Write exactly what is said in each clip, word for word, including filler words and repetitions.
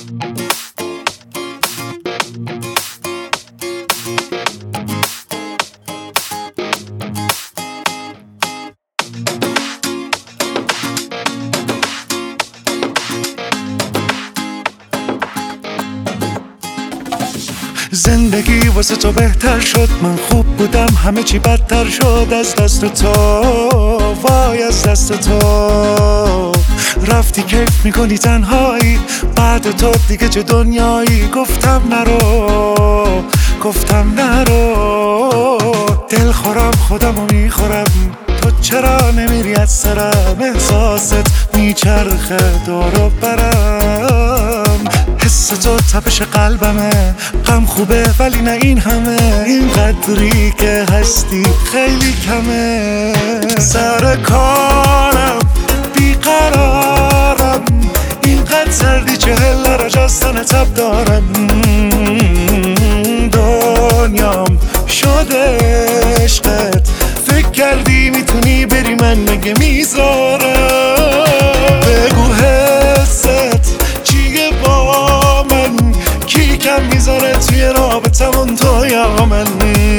زندگی واسه تو بهتر شد، من خوب بودم همه چی بدتر شد. از دست تو وای از دست تو رفتی کیف میکنی تنهایی، بعد تو دیگه چه دنیایی. گفتم نرو گفتم نرو، دل خورم خودمو میخورم، تو چرا نمیری از سرم؟ احساست میچرخه دور و برم، حس تو تپش قلبمه، غم خوبه ولی نه این همه، این قدری که هستی خیلی کمه. سر کارم بیقرارم، اینقدر سردی چهل درجه از تن تب دارم، دنیام شده عشقت، فکر کردی میتونی بری من مگه میذارم؟ بگو حست چیه با من، کی کم میذاره توی رابطمون تو یا من؟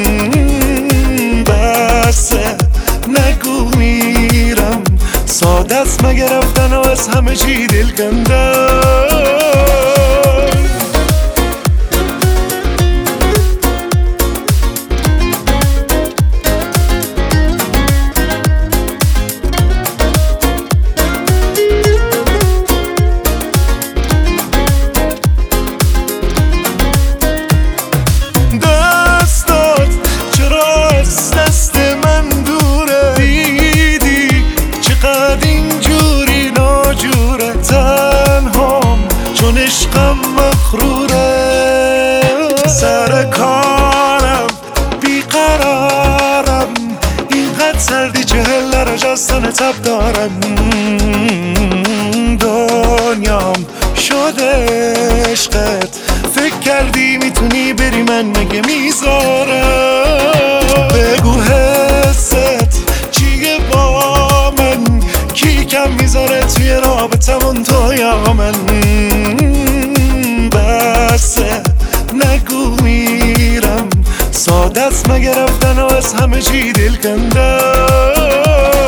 بسه نگو میرم، ساده است مگه رفتن و از همه چی دل کندم؟ عشقم مخروره، سر کارم بیقرارم، اینقدر سردی چهل درجه از تن تب دارم، دنیام شده عشقت، فکر کردی میتونی بری من مگه میذارم؟ بگو حست چیه با من، کی کم میذاره توی رابطمون تو یا من؟ بسه نگو میرم، ساده است مگه رفتن و از همه چی دل کندم؟